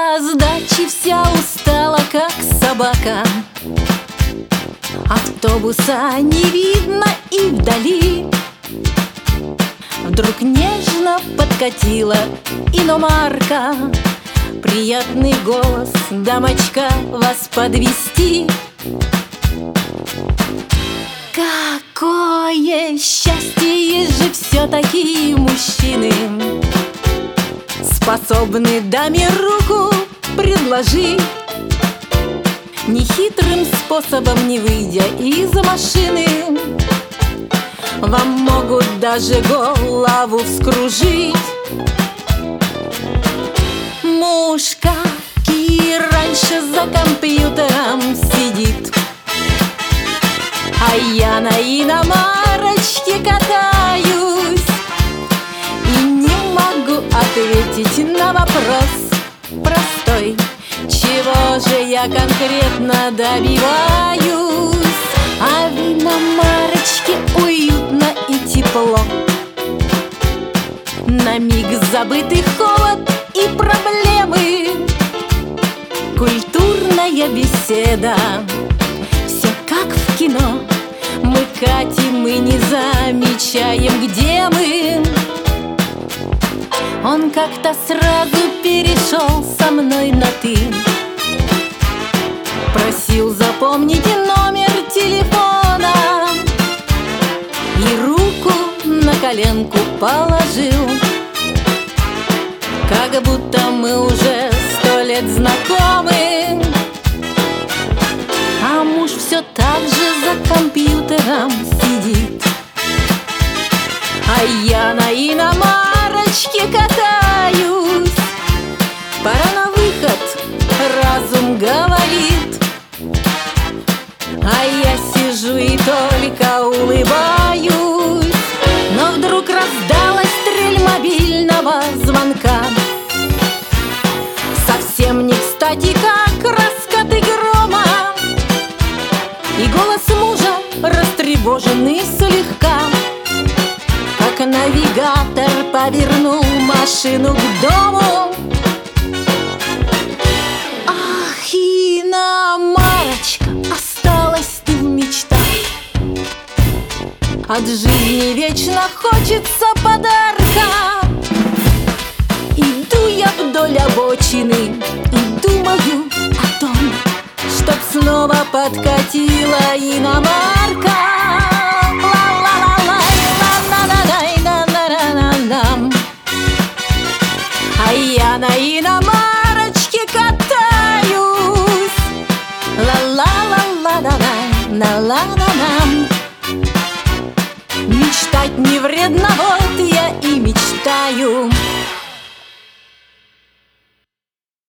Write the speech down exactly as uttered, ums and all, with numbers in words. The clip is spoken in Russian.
Со сдачи вся устала, как собака. Автобуса не видно и вдали. Вдруг нежно подкатила иномарка. Приятный голос: дамочка, вас подвезти. Какое счастье, есть же все-таки мужчины, способны даме руку предложить, нехитрым способом, не выйдя из машины. Вам могут даже голову вскружить. Муж, как и раньше, за компьютером сидит, а я на иномарочке катаюсь и не могу ответить на вопрос простой: чего же я конкретно добиваюсь? А в иномарочке уютно и тепло, на миг забытый холод и проблемы, культурная беседа, все как в кино. Мы катим и не замечаем, где мы. Он как-то сразу перешел со мной на «ты», просил запомнить номер телефона и руку на коленку положил, как будто мы уже сто лет знакомы. А муж все так же за компьютером сидит, а я на иномарочке катаюсь. Пора на выход, разум говорит, а я сижу и только улыбаюсь. Но вдруг раздалась трель мобильного звонка, совсем не кстати, как раскаты грома, и голос мужа, растревоженный слегка, как навигатор повернул машину к дому. Ах, иномарочка, осталась ты в мечтах. От жизни вечно хочется подарка. Иду я вдоль обочины и думаю о том, чтоб снова подкатила иномарка. А я на иномарочке катаюсь. Ла-ла-ла-ла-ла-ла-ла-ла-ла. Мечтать не вредно, вот я и мечтаю.